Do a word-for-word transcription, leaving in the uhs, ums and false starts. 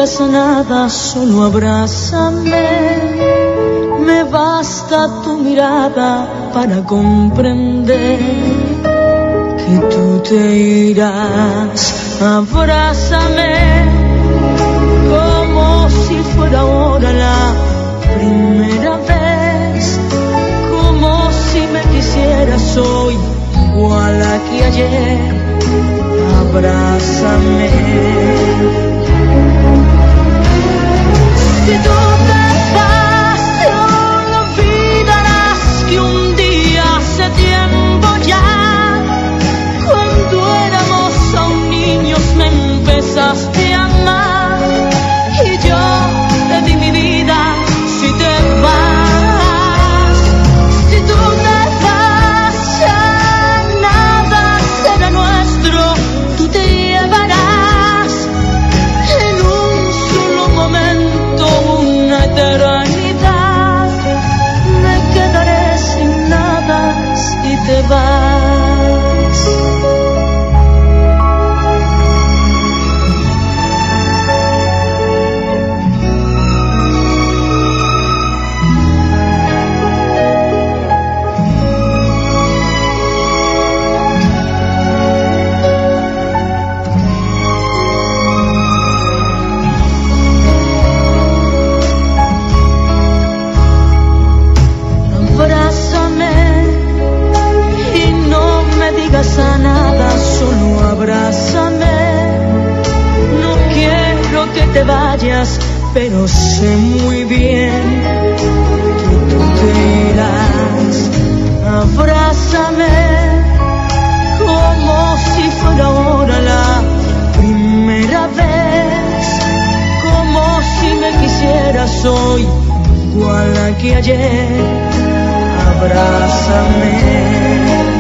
digas nada, solo abrázame. Me basta tu mirada para comprender que tú te irás. Abrázame como si fuera ahora la primera vez, como si me quisieras hoy, igual a que ayer. Abrázame. Si tú te vas, te olvidarás que un día hace tiempo ya, cuando éramos aún niños, me empezaste a amar y yo te di mi vida. Si te vas, si tú te vas, ya nada será nuestro. Tú te llevarás en un solo momento una eternidad. Me quedaré sin nada si te vas. A nada, solo abrázame. No quiero que te vayas, pero sé muy bien que tú te irás. Abrázame como si fuera ahora la primera vez, como si me quisieras hoy, igual a que ayer. Abrázame.